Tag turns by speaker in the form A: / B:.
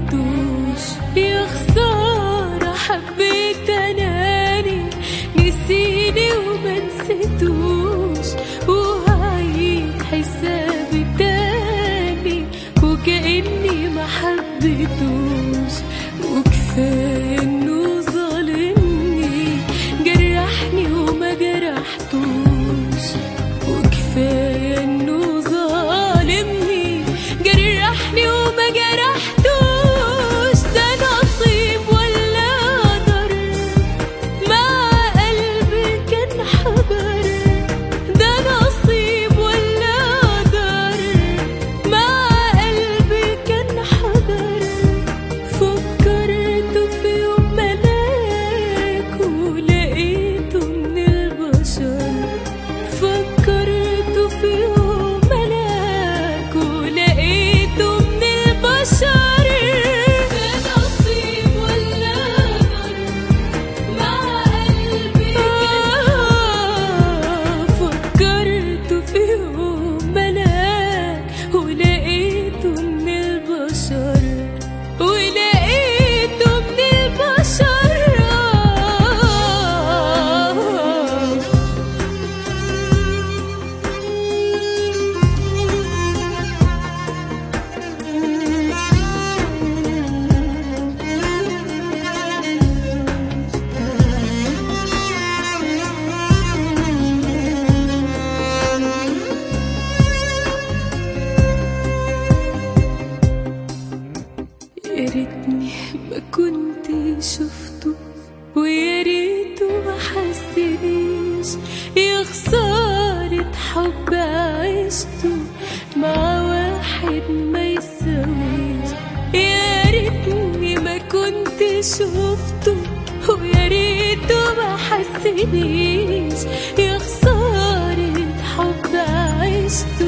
A: حبيتوش. يا خسارة حبيت أناني، نسيني وما نسيتوش، وهعيد حسابي تاني وكأني ما حبيتوش. وكفاية إنه ظالمني، جرحني وما جرحتوش. وكفاية إنه ظالمني، جرحني وما جرحتوش. ده نصيب ولا قدر، مع قلبي كان حجر. ده نصيب ولا قدر، مع قلبي كان حجر. فكرت في يوم ملاك ولقيته من البشر. فكرت في يوم ملاك ولقيته من البشر. ده نصيب ولا قدر، مع قلبي كان فكرت في يوم ملاك ولقيته من البشر. ولقيته من البشر. يا ريتني ما كنت شفته، ويا ريته ما حسنيش. يا خسارة حب عشته مع واحد ما يساويش. يا ريتني ما كنت شفته، ويا ريته ما حسنيش. يا خسارة حب عشته